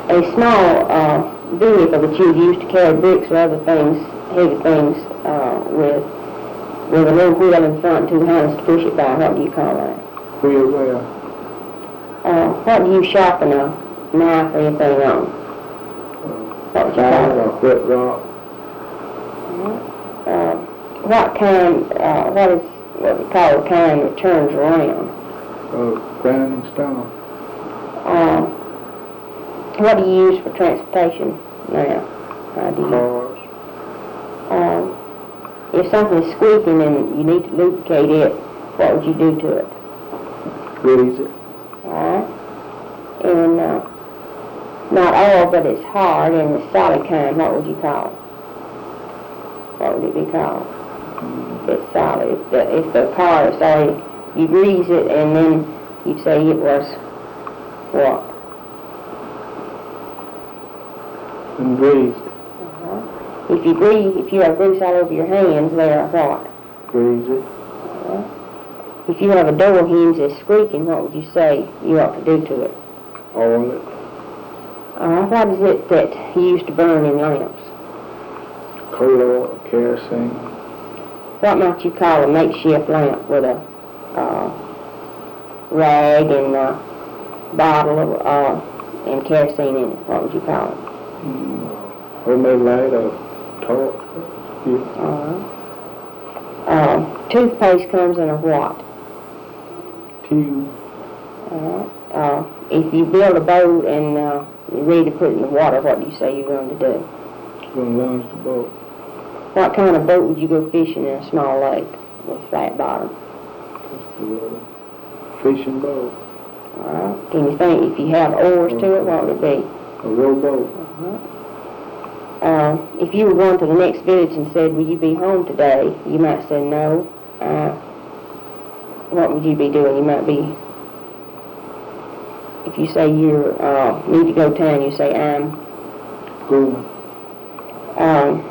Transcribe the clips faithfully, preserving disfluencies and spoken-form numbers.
a small uh, vehicle that you would use to carry bricks or other things, heavy things, uh, with with a little wheel in front, two hands to push it by. What do you call that? Wheel where? Uh, what do you sharpen a knife or anything on? What would you call it? A wet rock. Uh, what kind, uh, what is what we call the kind that turns around? A grinding stone. Uh, what do you use for transportation now? How do you? Cars. Uh, if something is squeaking and you need to lubricate it, what would you do to it? Grease it. Alright. And uh, not all, but it's hard and the solid kind, what would you call it? What would it be called? If it's solid. If the, if the car is solid, you grease it and then you say it was what? And greased. Uh-huh. If you grease, if you have grease all over your hands, they are what? Grease it. Uh-huh. If you have a door hinge that's squeaking, what would you say you ought to do to it? Oil it. Uh, what is it that you used to burn in lamps? Coal oil, kerosene. What might you call a makeshift lamp with a uh, rag and a bottle of uh, and kerosene in it? What would you call it? Mm, homemade light or torch. Yeah. Uh, uh, toothpaste comes in a what? Tube. Uh, uh, if you build a boat and uh, you're ready to put it in the water, what do you say you're going to do? It's going to launch the boat. What kind of boat would you go fishing in a small lake with a flat bottom? Just a fishing boat. Uh, can you think, if you have oars to it, what would it be? A rowboat. Uh-huh. Uh, if you were going to the next village and said, will you be home today? You might say no. Uh, what would you be doing? You might be, if you say you uh, need to go to town, you say I'm Going. Um,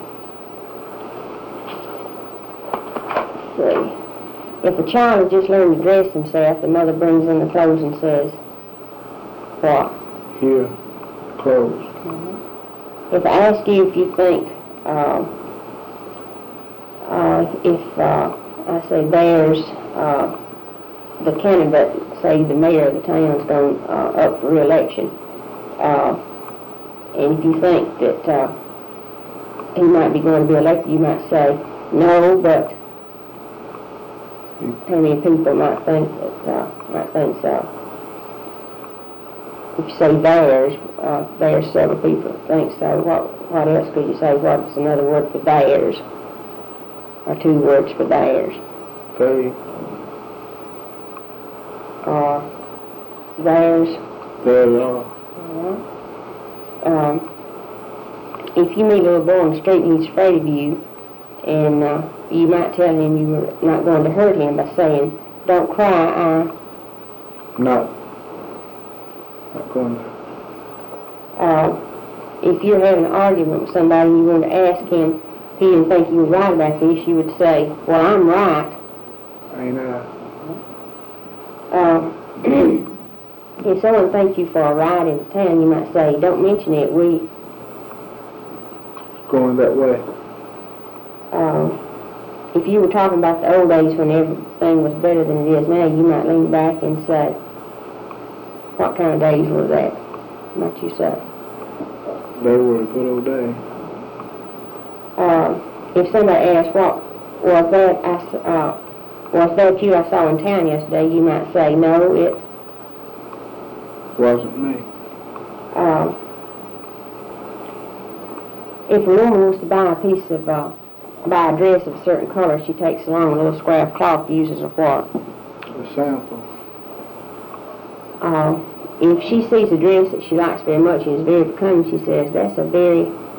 see. If a child has just learned to dress himself, the mother brings in the clothes and says, what? Here. Clothes. Mm-hmm. If I ask you if you think, uh, uh, if uh, I say there's uh, the candidate, say the mayor of the town's going uh, up for re-election, uh, and if you think that uh, he might be going to be elected, you might say no, but how many people might think that, uh, might think so? If you say there's, uh, there's several people that think so. What, what else could you say? What's another word for theirs? Or two words for theirs? They. Or theirs. There are. Uh, um, if you meet a little boy on the street and he's afraid of you, and uh, you might tell him you were not going to hurt him by saying, don't cry, I... Not. Not going to. Uh, if you're having an argument with somebody and you want to ask him if he didn't think you were right about this, you would say, well, I'm right. Ain't I? Uh, if someone thanks you for a ride in town, you might say, don't mention it, we... It's going that way. Uh, if you were talking about the old days when everything was better than it is now, you might lean back and say, what kind of days were that? Might you say? They were a good old day. Uh, if somebody asks, what was that, I, uh, was that you I saw in town yesterday, you might say, no, it Wasn't me. uh, if a woman wants to buy a piece of, uh, buy a dress of a certain color, she takes along a little square of cloth, uses a what? A sample. Uh, if she sees a dress that she likes very much and is very becoming, she says, that's a very